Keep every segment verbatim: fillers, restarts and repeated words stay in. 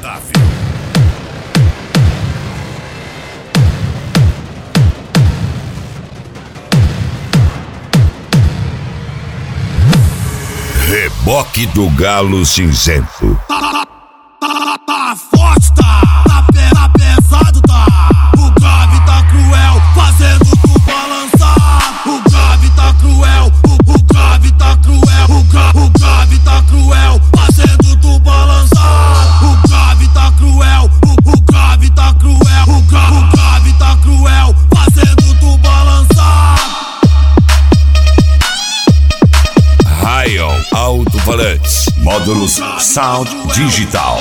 Otávio. Reboque do Galo Cinzento. Tá, tá, tá, tá forte, tá, tá, pe tá pesado, tá. O grave tá cruel, fazendo tu balançar. O grave tá cruel, o, o grave tá cruel. O, gra o grave tá cruel, fazendo tu balançar. O grave tá cruel, o, o grave tá cruel. O, gra o grave tá cruel, fazendo tu balançar. Rayon Alto-Falantes, módulos Sound Digital.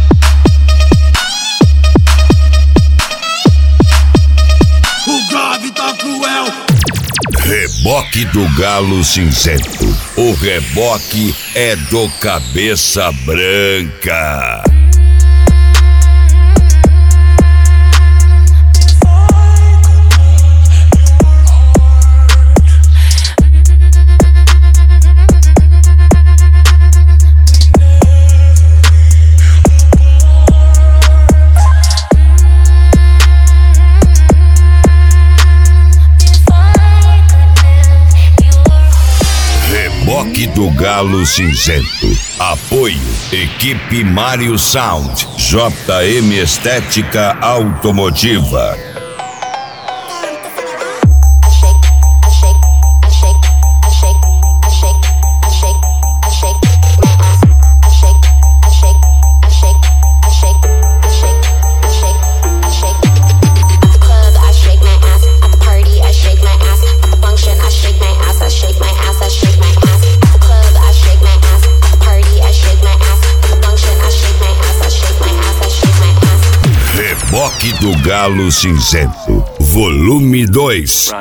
O grave tá cruel. Reboque do Galo Cinzento. O reboque é do Cabeça Branca. Reboque do Galo Cinzento. Apoio Equipe Mário Sound, J M Estética Automotiva. Reboque do Galo Cinzento, volume dois.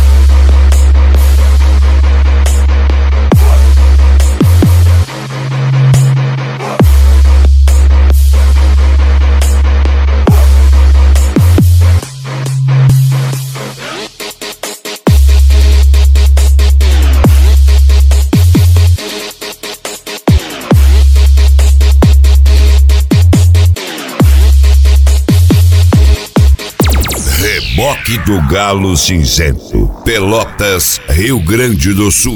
Reboque do Galo Cinzento, Pelotas, Rio Grande do Sul.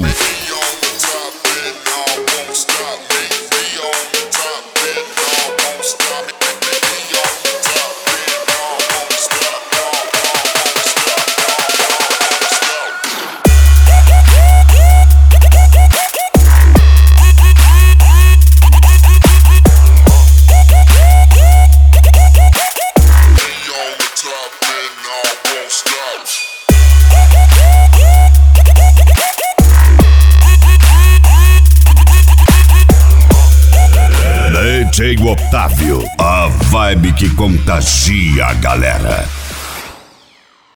D J Otávio, a vibe que contagia a galera.